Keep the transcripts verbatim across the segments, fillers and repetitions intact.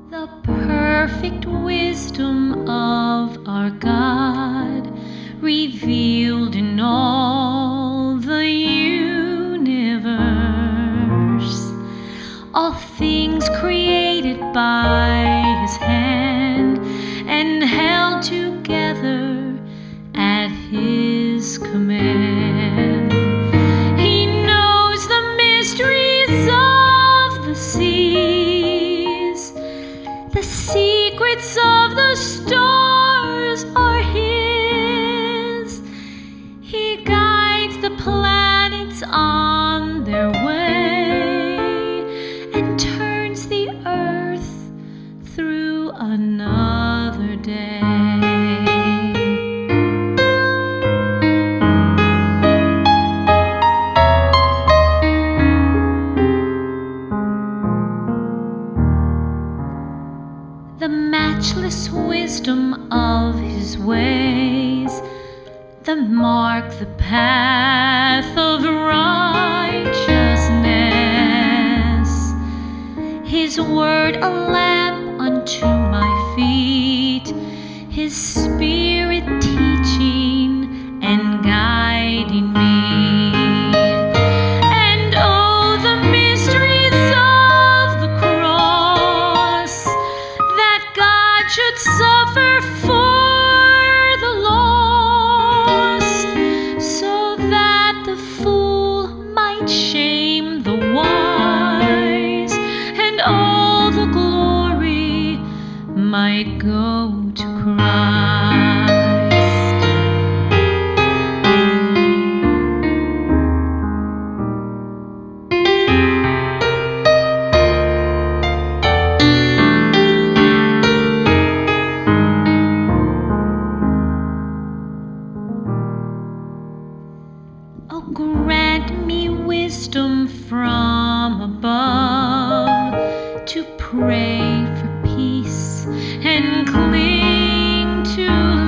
The perfect wisdom of our God, revealed in all the universe, all things created by His hand and held together at His command. He knows the mysteries of the seas, the secrets of the stars are His. He guides the planets on their way and turns the earth through another day. The matchless wisdom of His ways, the mark, the path of righteousness. His word a lamp unto my feet, His Spirit teaching and guiding me. And oh, the mysteries of the cross, that God should suffer for the lost, so that the fool might shame the wise, and all the glory might go to Christ. Oh, grant me wisdom from above to pray for peace and cling to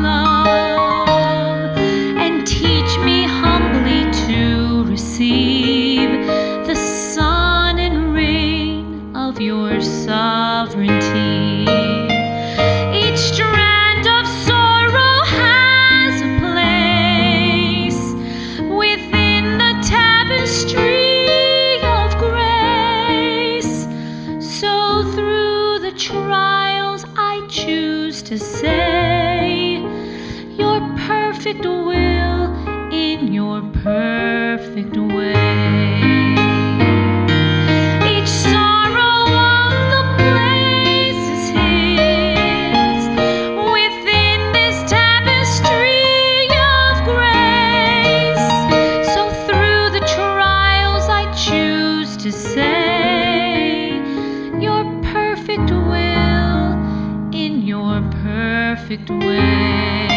love, and teach me humbly to receive the sun and rain of your sovereignty. Each strand of sorrow has a place within the tapestry of grace. So through the trials I choose to say, your perfect will in your perfect way. Each sorrow of the place is His within this tapestry of grace. So through the trials I choose to say, your perfect will in your perfect way.